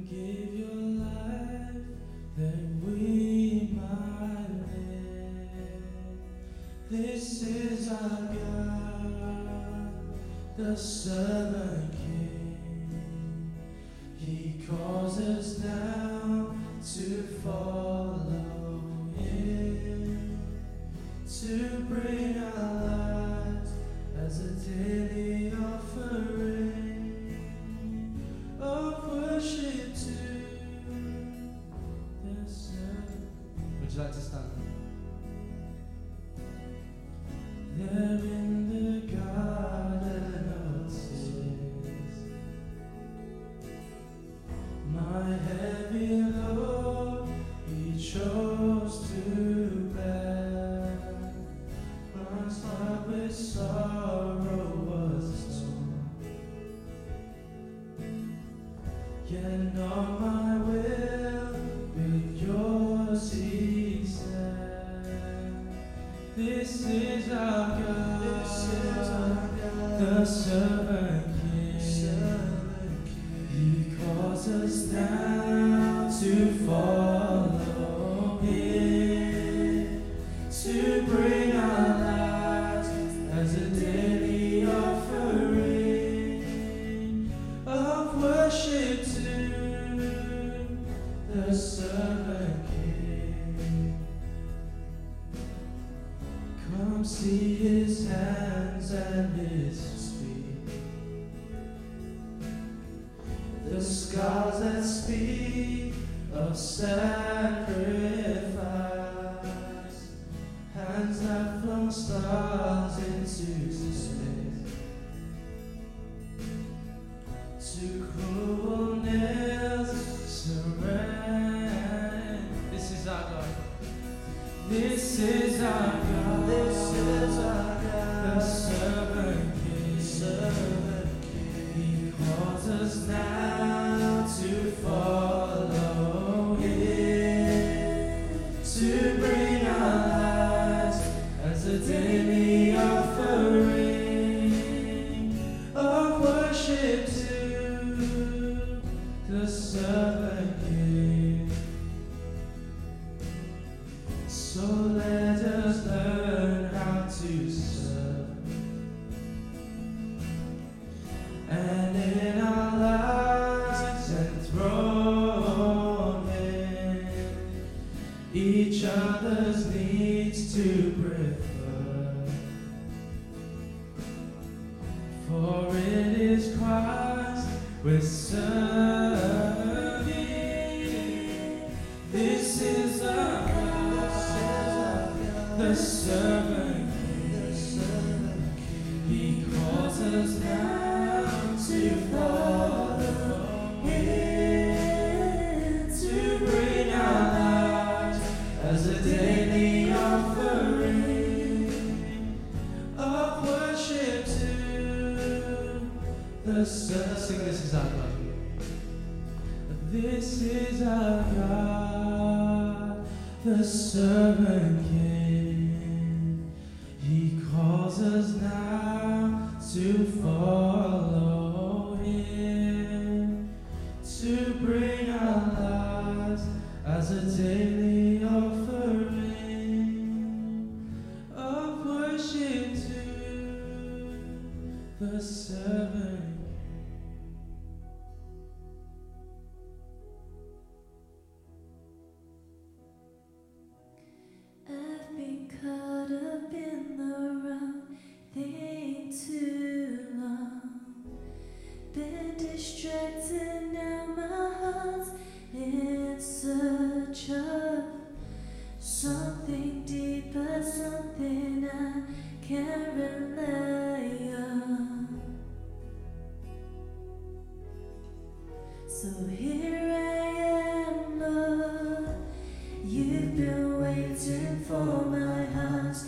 gave your life that we might live. This is our God, the servant King. He calls us now to follow Him, to bring our lives as a daily offering of worship to the servant. Would you like to stand? There in the garden of tears, my heavy load He chose to bear. My heart with sorrow was torn, yet not my will, but yours He said. This is our God, the servant King. He calls us now to follow Him, to bring our lives as a daily offering of worship to the servant King. Come see His hands and His feet, the scars that speak of sacrifice, hands that flung stars into space, to cruel nails surrender. This is our God. This is our God. This is our God. The servant King. He calls us now to follow Him, to bring our lives as a daily offering of worship to the servant King. So let us learn how to serve, and in our lives enthroned in each other's needs to prefer. For it is Christ we're serving. This is our God, the servant King. He calls us now to follow Him, to bring our lives as a daily offering of worship to the servant. Sing, this is our God. This is our God, the servant King. He calls us now to follow Him, to bring our lives as a daily offering of worship to the servant. I've been caught up in the wrong thing too long, been distracted, now my heart's in search of something deeper, something I can't rely on. So here I am, Lord, you've been waiting for my heart's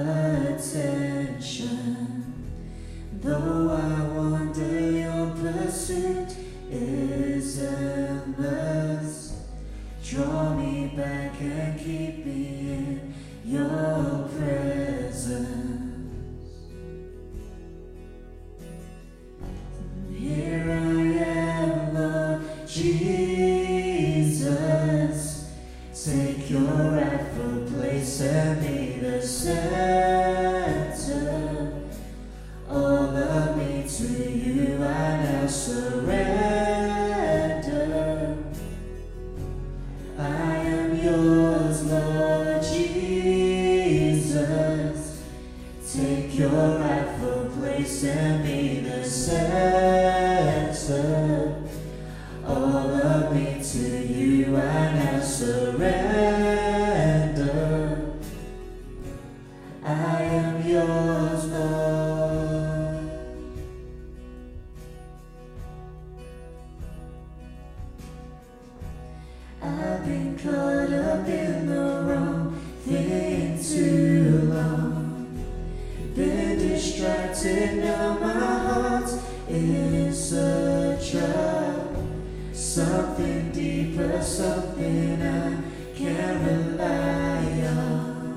attention. Though I wander, your pursuit is endless. Draw me back and keep me in your presence. Here I am, Lord Jesus. surrender. I am yours, Lord Jesus. Take your rightful place and be the center. All of me to you I now surrender. I am yours, Lord. I've been caught up in the wrong thing too long. Been distracted, now my heart's in search of something deeper, something I can rely on.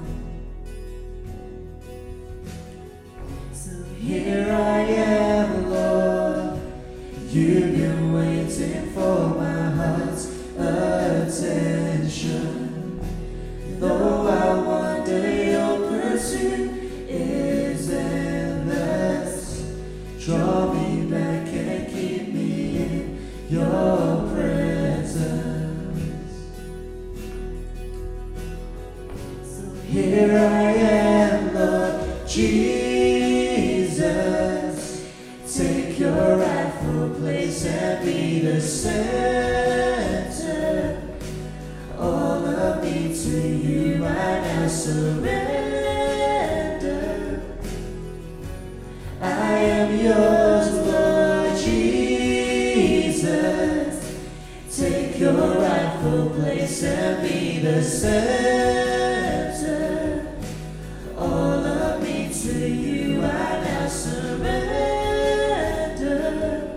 So here I am, Lord. You've been waiting for my heart's attention. Though I wonder, your pursuit is endless. Draw me back and keep me in your presence. So here I am, Lord Jesus. Take your rightful place and be the center. All of me to you I now surrender. I am yours, Lord Jesus. Take your rightful place and be the center. All of me to you I now surrender.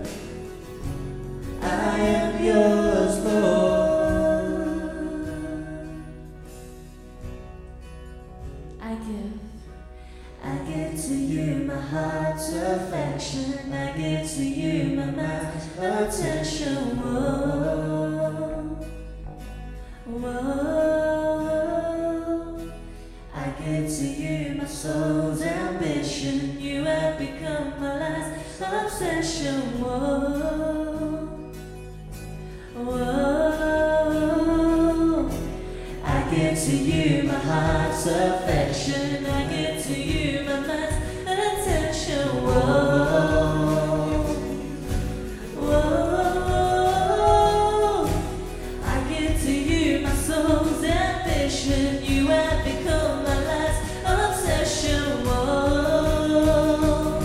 I am yours, Lord. I give to you my heart's affection. I give to you my mind's attention. Whoa, whoa. I give to you my soul's ambition. You have become my life's obsession. Whoa, whoa. I give to you my heart's affection. I give to you my mind's attention. Whoa, whoa. I give to you my soul's ambition. You have become my life's obsession. Whoa,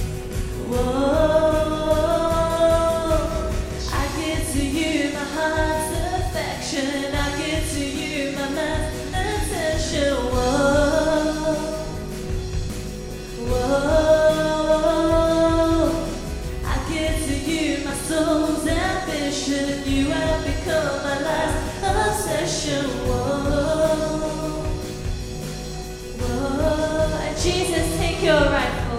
whoa. I give to you my heart's affection. I give to you my mind's attention. Whoa, whoa. I give to you my soul's ambition. You have become my life's obsession. Whoa, whoa. And Jesus, take your rightful.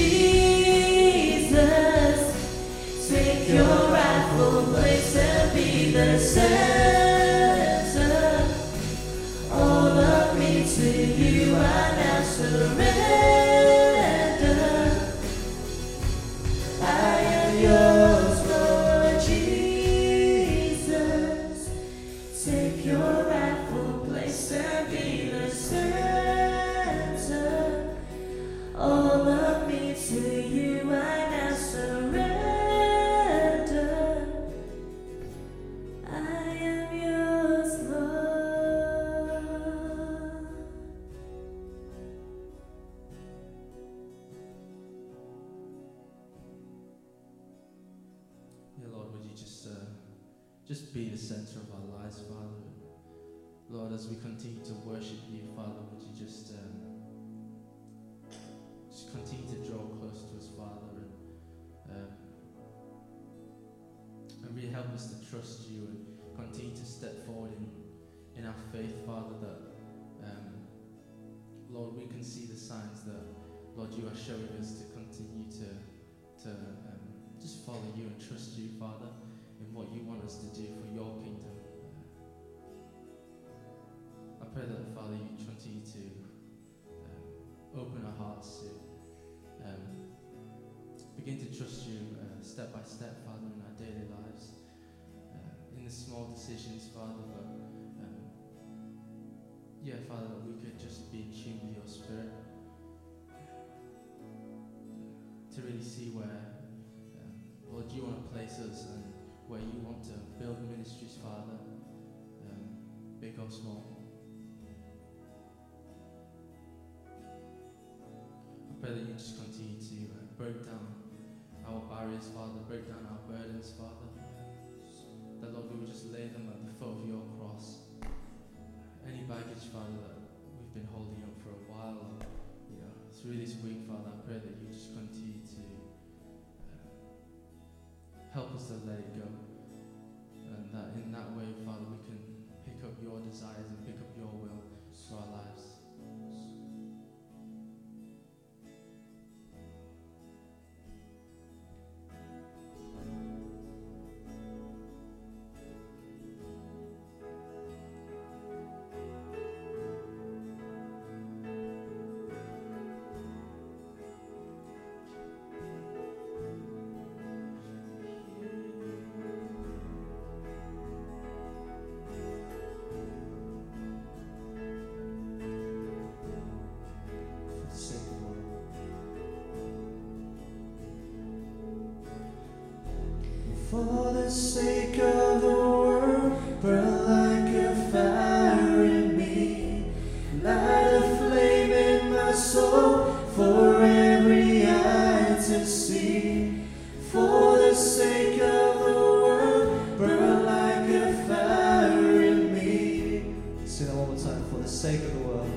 Jesus, take your rightful place and be the center. All of me to you I now surrender. I am yours, Lord Jesus. Take your rightful place and be the center. All of me to you I now surrender. I am yours, Lord. Yeah, Lord, would you just be the center of our lives, Father? Lord, as we continue to worship you, Father, would you just continue to draw close to us, Father, and really help us to trust you and continue to step forward in our faith, Father, that Lord, we can see the signs that, Lord, you are showing us to continue to just follow you and trust you, Father, in what you want us to do for your kingdom. I pray that, Father, you continue to open our hearts to begin to trust you step by step, Father, in our daily lives, in the small decisions, Father, but yeah, Father, that we could just be in tune with your Spirit, to really see where, Lord, you want to place us and where you want to build ministries, Father, big or small. I pray that you just continue to break down our barriers, Father, break down our burdens, Father, that, Lord, we will just lay them at the foot of your cross. Any baggage, Father, that we've been holding up for a while, or, through this week, Father, I pray that you just continue to help us to let it go, and that in that way, Father, we can pick up your desires and pick up your will for our lives. For the sake of the world, burn like a fire in me, light a flame in my soul for every eye to see. For the sake of the world, burn like a fire in me. Sing that one more time. For the sake of the world.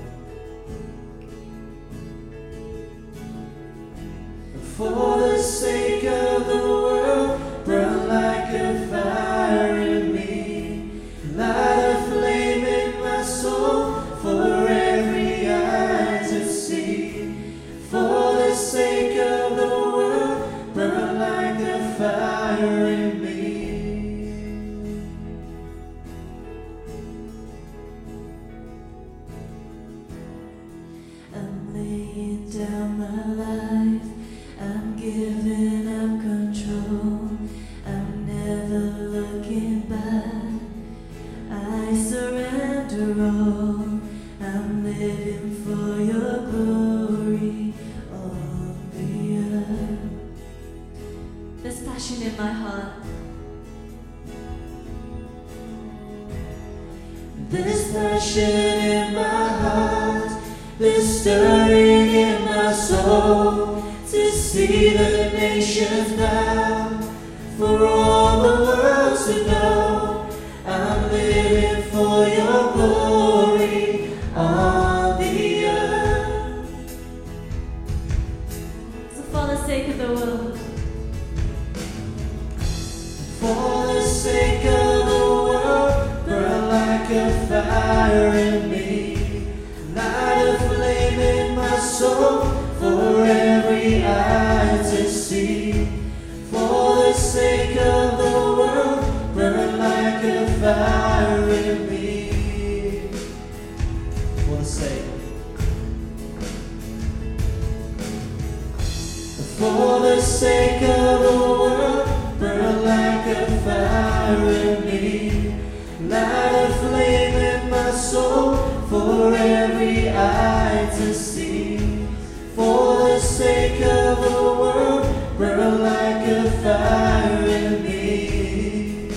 For the sake of the world, burn like a fire in me, light a flame in my soul for every eye to see. For the sake of the world, burn like a fire in me. I'm laying down my life, I'm giving up control, I'm never looking back, I surrender all, I'm living for your glory on the earth. There's passion in my heart, There's passion in my heart, there's stirring in my soul, to see the nations bow, for all the world to know. I'm living for your glory on the earth. so for the sake of the world, For the sake of the world, burn like a fire in me, light a flame in my soul for every eye to see. For the sake of the world, burn like a fire in me. For the sake. For the sake of the world, burn like a fire in me, light a flame in my soul for every eye to see. For the sake of the world, burn like a fire in me.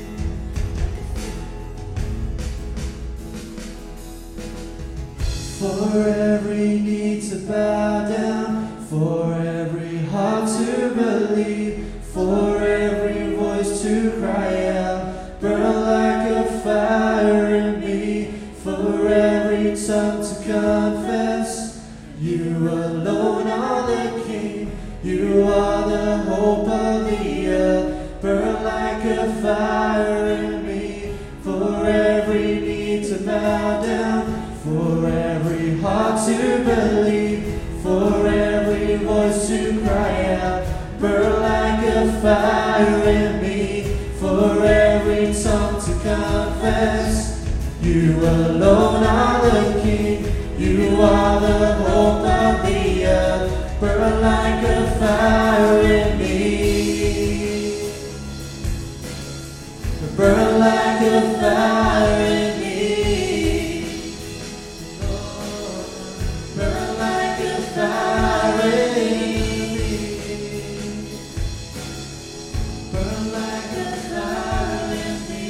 For every knee to bow down, for every heart to believe, for every voice to cry out, burn like a fire in me. For every tongue to confess, you alone are the King, you are the hope of the earth. Burn like a fire in me. For every knee to bow down, for every heart to believe, for every voice to cry out, burn like a fire in me. For every tongue to confess, you alone are the King, you are the hope of the earth. Burn like a fire in a fire in me. Burn like a fire in me. Burn like a fire in me.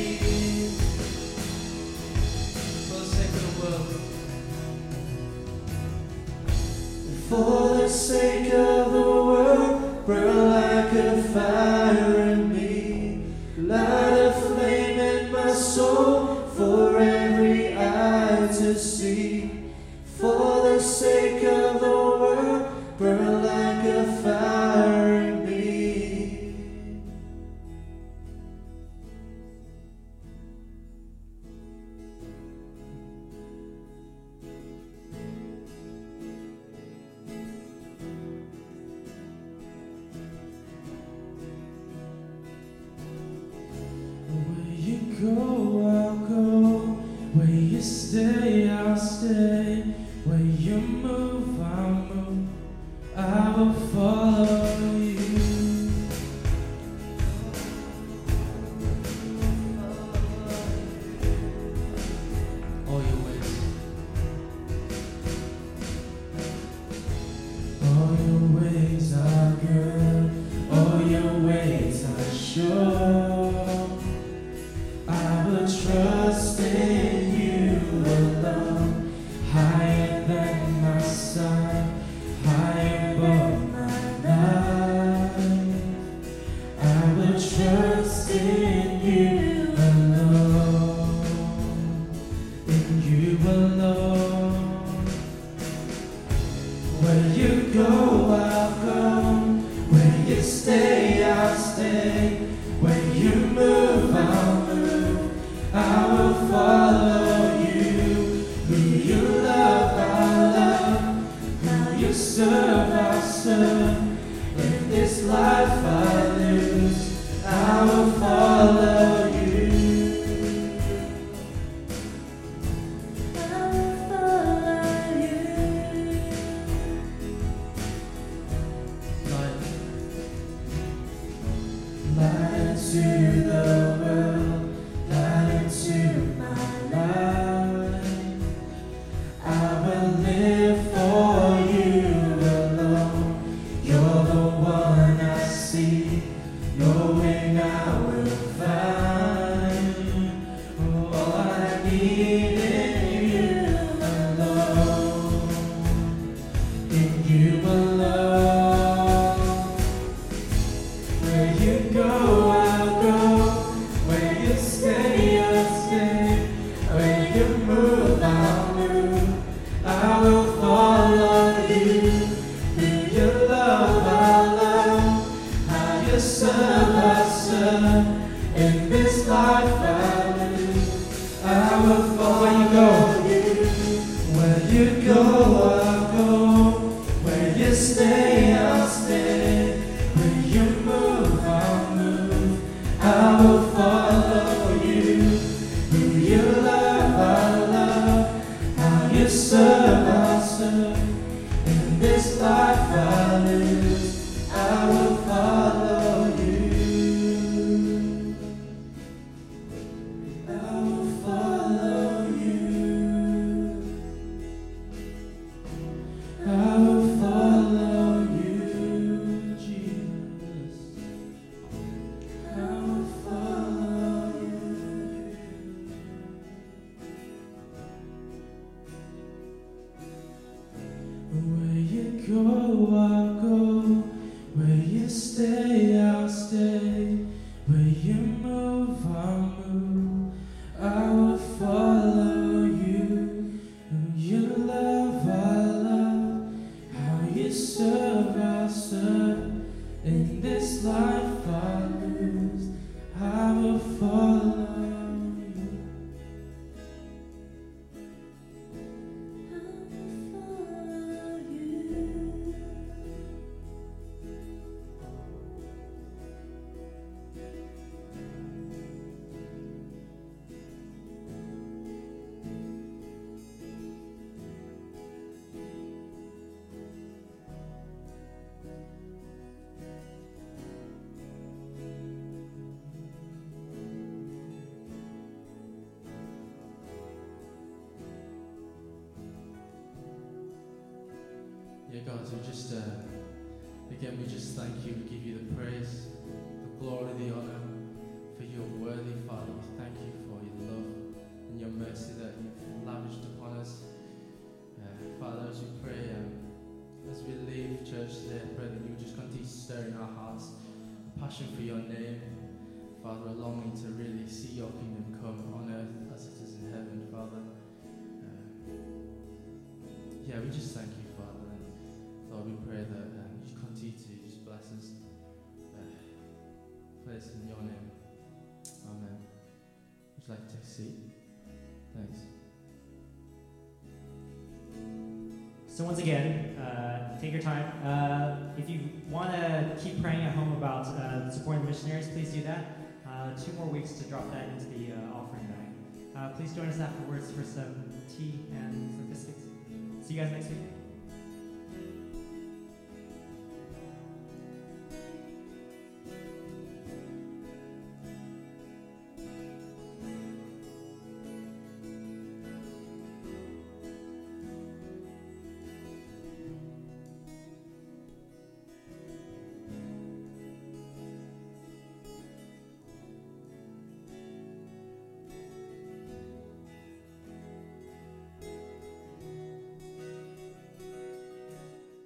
For the sake of the world. For the sake of the world, burn like a fire in me. Light a flame in my soul for every eye to see. For the sake of the world, burn like a fire in me. Where you go, I'll go. Where you stay, I'll stay. Where you move, I'll move. I will follow you. All your ways. All your ways are good. All your ways are sure. I will trust in you alone. Higher than my sun, high above my life. I will trust in you alone. In you alone. Where you go, I'll go. Where you stay, I'll stay. Where you move, I'll move. I will follow you. Who you love, I love. Who you serve, I serve. In this life I lose, I will follow you. I will follow you. Light to the world, light into my life. I will live for you alone. You're the one I see, knowing I will find all I need in you alone. In you alone. Where you go, I'll go. Where you stay, I'll stay. Where you move, I'll move. I will follow you. Who you love, I love. How you serve, I serve. In this life I live, I will follow you. Where you go, I'll go. Where you stay, I'll stay. Where you move, I'll move. I will follow you. Who you love, I love. How you serve, I serve. In this life I live, I will follow you. I will follow you. I will follow you, Jesus. I will follow Yeah, God, we just, again, we just thank you. We give you the praise, the glory, the honor, for you're worthy, Father. We thank you for your love and your mercy that you've lavished upon us. Father, as we pray, as we leave church today, I pray that you just continue to stir in our hearts a passion for your name. Father, a longing to really see your kingdom come on earth as it is in heaven, Father. Yeah, we just thank you, Father. And Lord, we pray that you continue to just bless us. Place in your name. Amen. Would you like to take a seat? Thanks. So once again, take your time. If you want to keep praying at home about supporting the missionaries, please do that. 2 more weeks to drop that into the offering bag. Please join us afterwards for some tea and some biscuits. See you guys next week.